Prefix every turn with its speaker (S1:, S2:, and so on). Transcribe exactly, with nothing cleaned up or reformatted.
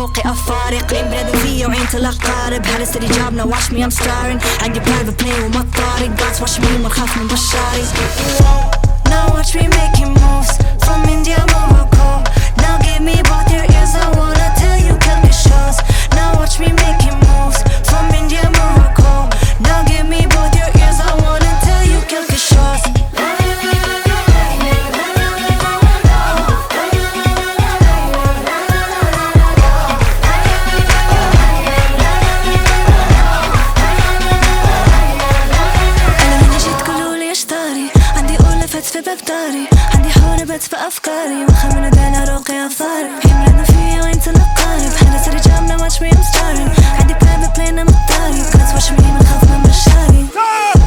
S1: روقي أفارق عين بنادم فيا وعين تلاقارب هذا سري جابنا watch me I'm starring عندي private plane وما طارق God's watch me ما نخاف من بشاري Now watch me making moves from India Morocco Now give me both your ears I wanna tell you quelque chose Now watch me making moves from India Morocco Now give me both your ears I wanna tell you quelque chose في ببداري عندي حوربت في أفكاري مخمنة دانا روقي أفاري يمرنا فيا وين تلقاري بحنا سري جامنا watch me I'm starring عندي private plane أنا مختاري God's watch me ما نخاف من بشاري